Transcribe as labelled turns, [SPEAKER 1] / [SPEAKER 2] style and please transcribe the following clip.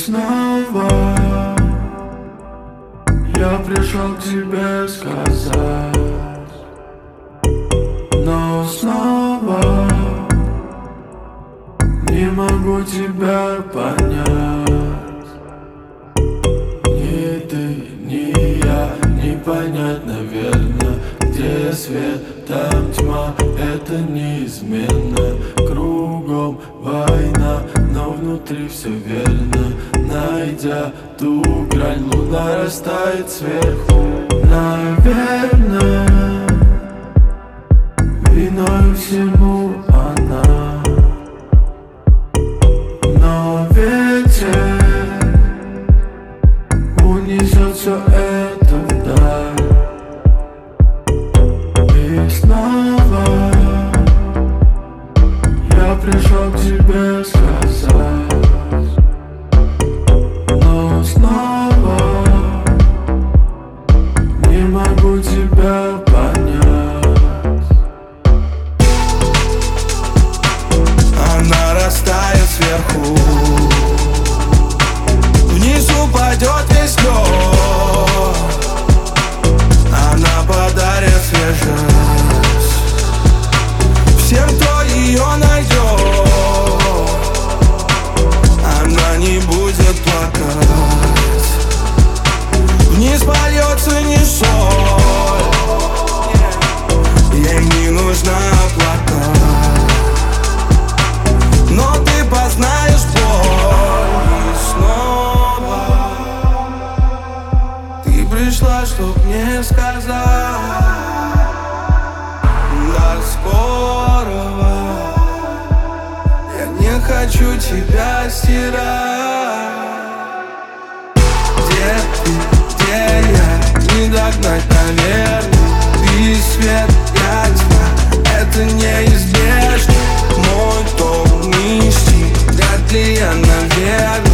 [SPEAKER 1] снова я пришел к тебе сказать, но снова не могу тебя понять. Ни ты, ни я, не понять, наверное, где свет, там тьма, это неизменно. Кругом война, но внутри все верно. Найдя ту грань, луна растает сверху. Наверное, виною всему она. Но ветер унесет все это вдаль. И снова я пришел к тебе сказать, но снова не могу тебя понять.
[SPEAKER 2] Она растает сверху, вниз упадет весь лед. Она подарит свежесть всем, кто ее найдет. Она не будет плакать, вниз польется не соль. Ей не нужна оплата, но ты познаешь боль. И снова ты пришла, чтоб мне сказать: до скорого. Я не хочу тебя стирать. Где ты, где я, не догнать, наверное. Ты свет, я тьма, это неизбежно. Мой дом нищий, вряд ли я, наверное.